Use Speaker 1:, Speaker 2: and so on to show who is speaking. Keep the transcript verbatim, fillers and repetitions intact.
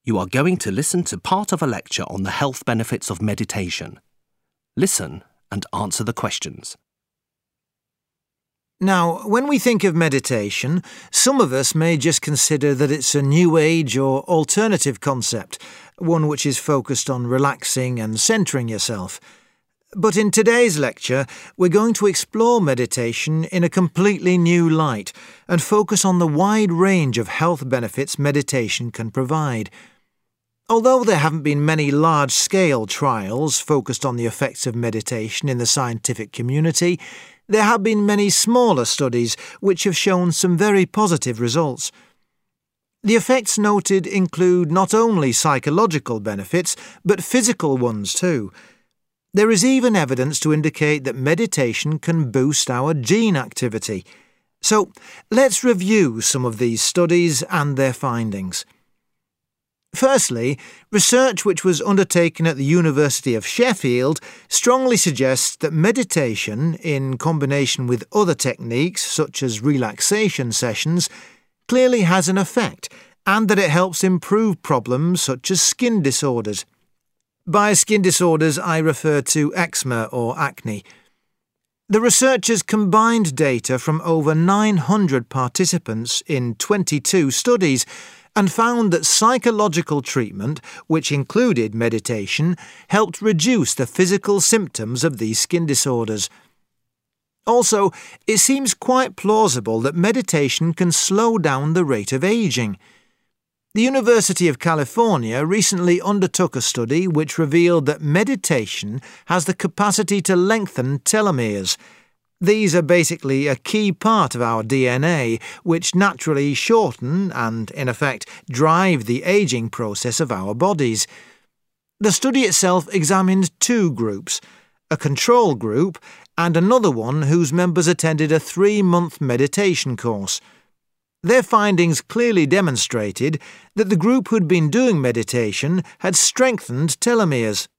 Speaker 1: You are going to listen to part of a lecture on the health benefits of meditation. Listen and answer the questions.
Speaker 2: Now, when we think of meditation, some of us may just consider that it's a new age or alternative concept, one which is focused on relaxing and centering yourself. But in today's lecture, we're going to explore meditation in a completely new light and focus on the wide range of health benefits meditation can provide. Although there haven't been many large-scale trials focused on the effects of meditation in the scientific community, there have been many smaller studies which have shown some very positive results. The effects noted include not only psychological benefits, but physical ones too. There is even evidence to indicate that meditation can boost our gene activity. So, let's review some of these studies and their findings. Firstly, research which was undertaken at the University of Sheffield strongly suggests that meditation, in combination with other techniques such as relaxation sessions, clearly has an effect and that it helps improve problems such as skin disorders. By skin disorders, I refer to eczema or acne. The researchers combined data from over nine hundred participants in twenty-two studies and found that psychological treatment, which included meditation, helped reduce the physical symptoms of these skin disorders. Also, it seems quite plausible that meditation can slow down the rate of aging. The University of California recently undertook a study which revealed that meditation has the capacity to lengthen telomeres. These are basically a key part of our D N A, which naturally shorten and, in effect, drive the aging process of our bodies. The study itself examined two groups, a control group and another one whose members attended a three-month meditation course. Their findings clearly demonstrated that the group who'd been doing meditation had strengthened telomeres.